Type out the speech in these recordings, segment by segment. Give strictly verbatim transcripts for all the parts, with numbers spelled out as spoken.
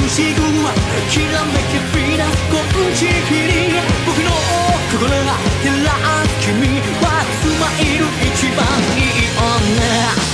しぐきらめきヴィーナス金色に僕の心が照らす君はスマイル一番いい女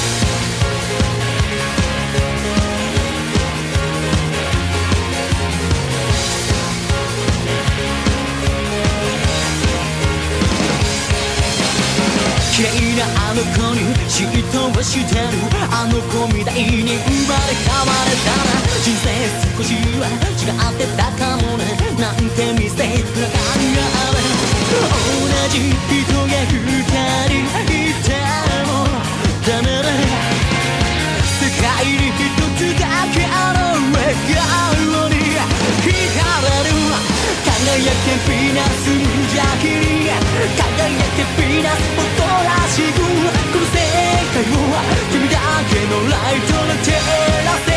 綺麗なあの子に嫉妬はしてるあの子みたいに生まれ変われたら人生少しは違ってたかもねなんて見せながら同じ人が二人いてもダメだ世界に一つだけあの笑顔に惹かれる輝けヴィーナス無邪気に輝けヴィーナス男らしくこの世界を君だけのライトで照らせ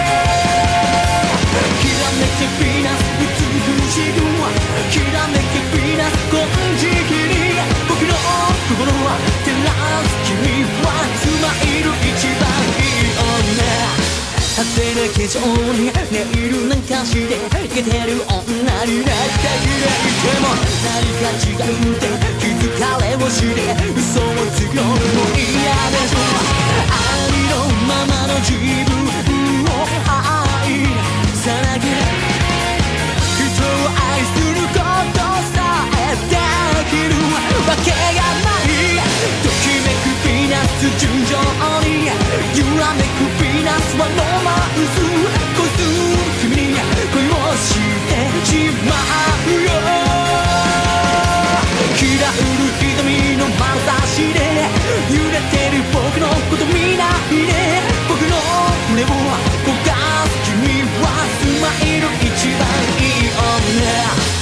きらめけヴィーナス美しくきらめけヴィーナス金色に僕の心は照らす君はスマイル一番いい女派手な化粧にネイルなんかしてイケてる女になってきれいても何か違うって気づかれもして嘘をつくのも嫌でしょありのままの自分を愛さなきゃ人を愛することさえできるわけがないときめくヴィーナス純情に揺らめくヴィーナスはロマンス恋する君に恋をしてしまうよきらうる瞳の眼差しで揺れてる僕のこと見ないで僕の胸を焦がす君はスマイル一番いい女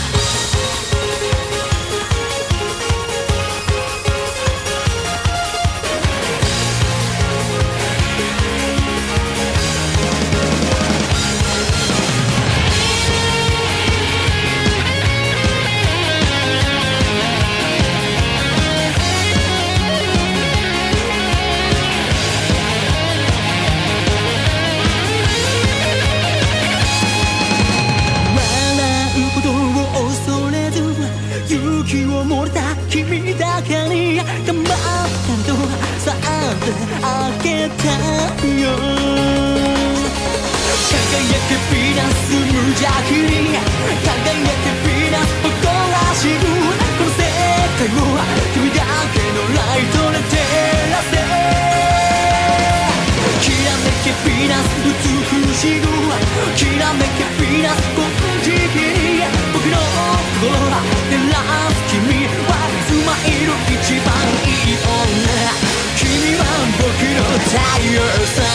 勇気を漏れた君だけに頑張ったとさってあげたよ輝けヴィーナス無邪気に輝けヴィーナス誇らしくこの世界を君だけのライトで照らせきらめけヴィーナス美しくきらめけヴィーナス金色に僕の心は照らす君はスマイル一番いい女君は僕の太陽さ